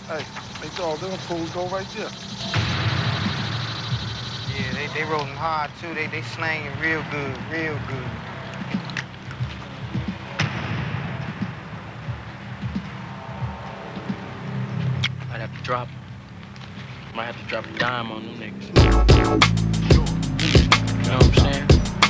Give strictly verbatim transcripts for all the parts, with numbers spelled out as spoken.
Hey, they thought them fools go right there. Yeah, they, they rolling hard too. They they slanging real good, real good. Might have to drop. Might have to drop a dime on them niggas. You know what I'm saying?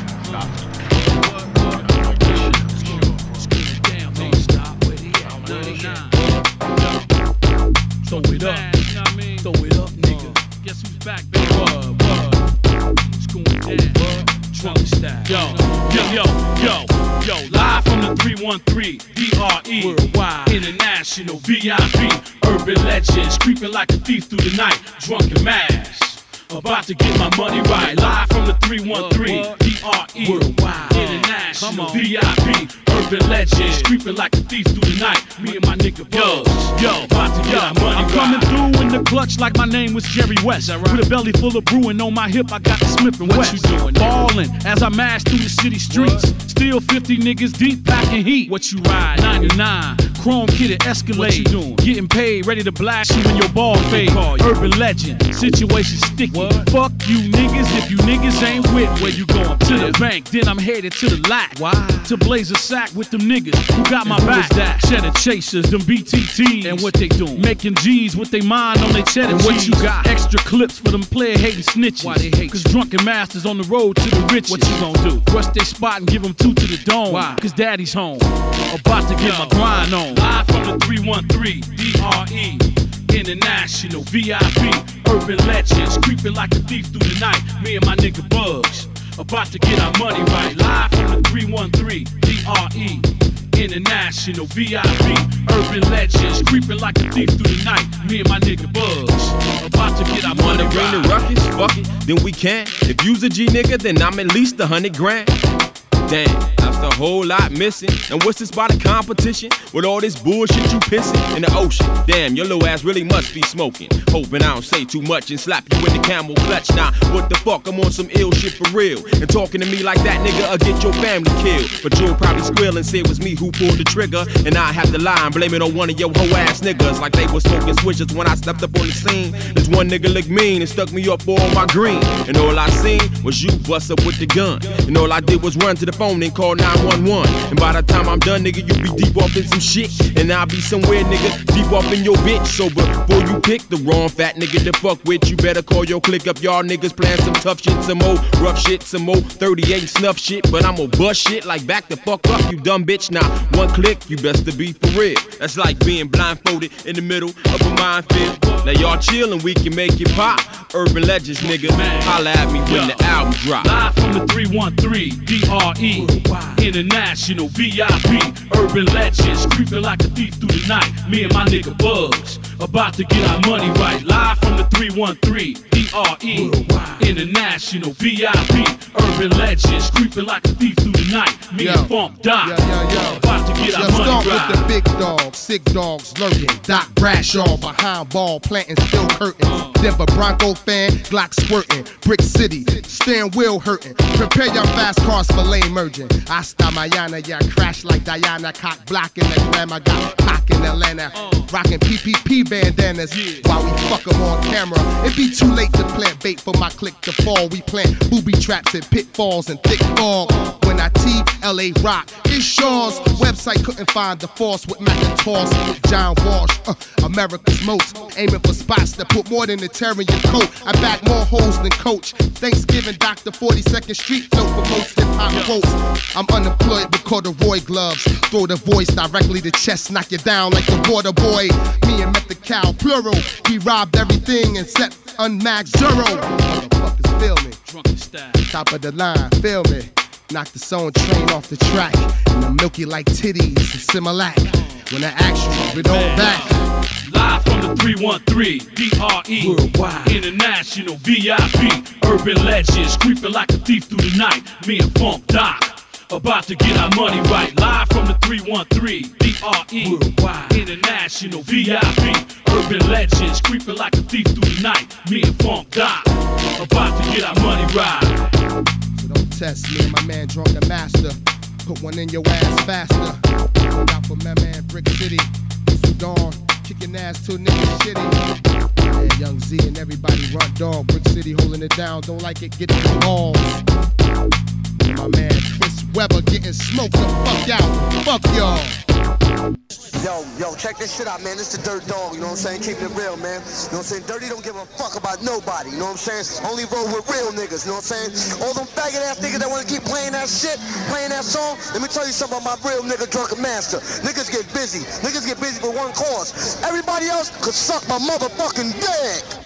Throw it up, throw it up, nigga. Guess who's back, baby? What, what? It's going down, Trump style. Yo, yo, yo, yo, yo, live from the three one three, D R E, Worldwide, International, V I P, Urban Legends, creeping like a thief through the night, drunken mass. About to get my money right, live from the three one three, D R E, Worldwide, International, V I P, Urban Legends, creeping like a thief through the night. Me and my nigga Buzz, yo, about to get our money I'm right. I'm coming through in the clutch like my name was Jerry West. Right? With a belly full of brew and on my hip I got the Smith and West. What you doing? Ballin' as I mash through the city streets. What? Still fifty niggas deep packing heat. What you ride? ninety-nine, chrome kitted Escalade. What you doing? Getting paid, ready to blast you in your ball fade. Urban Legend, situation sticky. What? Fuck you niggas if you niggas ain't with me. Where you going? To the bank, then I'm headed to the lot. Why? To blaze a sack with them niggas who got my back. That? Cheddar chasers, them B T Ts. And what they doing? Making G's with they mind on they cheddar and what cheese. You got? Extra clips for them player hating snitches. Why they hate? Cause drunken masters on the road to the riches. What you gonna do? Rush they spot and give them two to the dome. Why? Cause daddy's home. About to get Yo. my grind on. Live from the three one three, D R E, International, V I P, Urban Legends, creeping like a thief through the night. Me and my nigga Bugs, about to get our money right. Live from the three one three, D R E, International, V I P, Urban Legends, creeping like a thief through the night. Me and my nigga Bugs, about to get our money right. Wanna bring the ruckus? Fuck it, then we can. If you's a G nigga, then I'm at least a hundred grand. Damn, that's a whole lot missing. And what's this about a competition? With all this bullshit you pissing in the ocean. Damn, your little ass really must be smoking. Hoping I don't say too much and slap you in the camel clutch. Nah, what the fuck, I'm on some ill shit for real. And talking to me like that nigga, I'll get your family killed. But you'll probably squeal and say it was me who pulled the trigger. And I have to lie and blame it on one of your hoe ass niggas. Like they was smoking switches when I stepped up on the scene. This one nigga looked mean and stuck me up for all my green. And all I seen was you bust up with the gun. And all I did was run to the phone and call nine one one. And by the time I'm done, nigga, you be deep off in some shit. And I'll be somewhere, nigga, deep off in your bitch. So before you pick the wrong fat nigga to fuck with, you better call your click up. Y'all niggas playing some tough shit, some more rough shit, some more thirty-eight snuff shit. But I'm gonna bust shit like back the fuck up, you dumb bitch. Now, one click, you best to be for real. That's like being blindfolded in the middle of a minefield. Now y'all chill and we can make it pop. Urban Legends, nigga, holla at me when the album drop. Live from the three one three, D R E, International, V I P, Urban Legends, creeping like a thief through the night. Me and my nigga Bugs, about to get our money right. Live from the three one three, D R E, International, V I P, Urban Legends, creeping like a thief through the night. Me yo, and Funk Doc, yo, yo, yo. About to get yo, our money right. Start with the big dogs, sick dogs lurking. Doc Bradshaw behind ball, planting still curtains. Uh. Denver Bronco fan, Glock squirting. Brick City, steering wheel hurting. Prepare your fast cars for lane merging. Hasta Mayana, yeah, crash like Diana. Cock blocking the grandma, got cock in Atlanta. Uh. Rocking P P P bandanas yeah. while we fuck them on camera. It be too late to plant bait for my click to fall. We plant booby traps and pitfalls and thick fog. When I T L A rock, it's Shaw's website couldn't find the force with Macintosh with John Walsh. Uh, America's most aiming for spots that put more than a tear in your coat. I back more holes than Coach. Thanksgiving, Doctor forty-second Street float for most hip hop quotes. I'm unemployed with corduroy gloves. Throw the voice directly to chest, knock you down like the water boy. Me and Met the Cow, plural. We robbed everything except unmaxed zero. Motherfuckers feel me. Drunken style. Top of the line, feel me. Knock the song train off the track. And the milky like titties and Similac. When I ask you, it all back. Live from the three one three, D R E, Worldwide, International, V I P, Urban Legends, creeping like a thief through the night. Me and Funk Doc, about to get our money right. Live from the three one three, D R E, Worldwide, International, V I P, Urban Legends, creeping like a thief through the night. Me and Funk Doc, about to get our money right. So don't test me and my man Drunken Master. Put one in your ass faster. Out for my man Brick City, Sudan. kicking ass to a nigga shitty. Yeah, Young Z and everybody run dog. Brick City holding it down. Don't like it, get the balls. My man Chris Webber getting smoked the fuck out. Fuck y'all. Yo, yo, check this shit out, man. This the Dirt Dog, you know what I'm saying? Keep it real, man. You know what I'm saying? Dirty don't give a fuck about nobody, you know what I'm saying? Only roll with real niggas, you know what I'm saying? All them faggot ass niggas that wanna keep playing that shit, playing that song, let me tell you something about my real nigga, Drunken Master. Niggas get busy. Niggas get busy for one cause. Everybody else could suck my motherfucking dick.